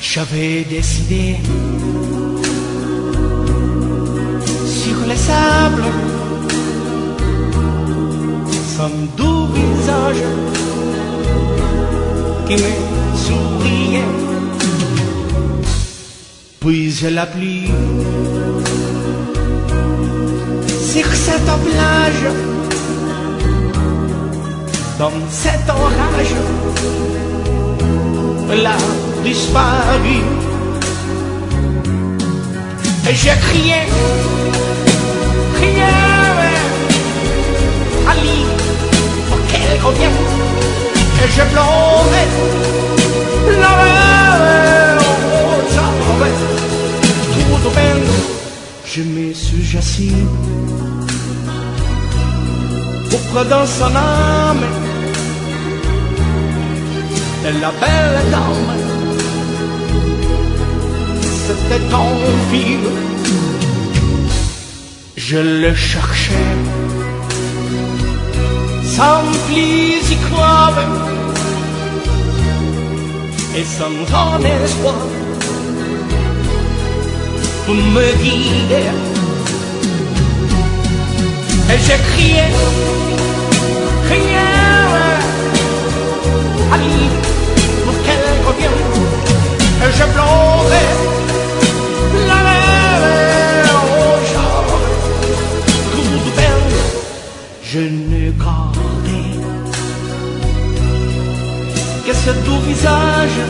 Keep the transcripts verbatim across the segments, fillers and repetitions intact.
J'avais décidé sur les sables, son doux visage qui me souriait. Puis la pluie sur cette plage, dans cet orage, l'a disparu. Et j'ai crié, crié, Ali, pour qu'elle revienne. Et je pleurais, pleurais, oh, j'avais tout de peine. Je me suis assis auprès de son âme, et la belle dame, c'était ton fille. Je le cherchais sans plus y croire et sans grand espoir pour me guider. Et j'ai crié, crié, Ali, pour qu'elle revienne. Et je pleurais, pleurais, oh, j'avais tout de peine. Je ne gardais que ce doux visage,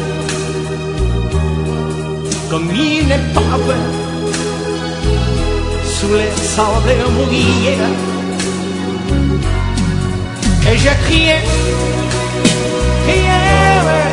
comme une épave sous les sables mouillés. Et j'ai crié, crié,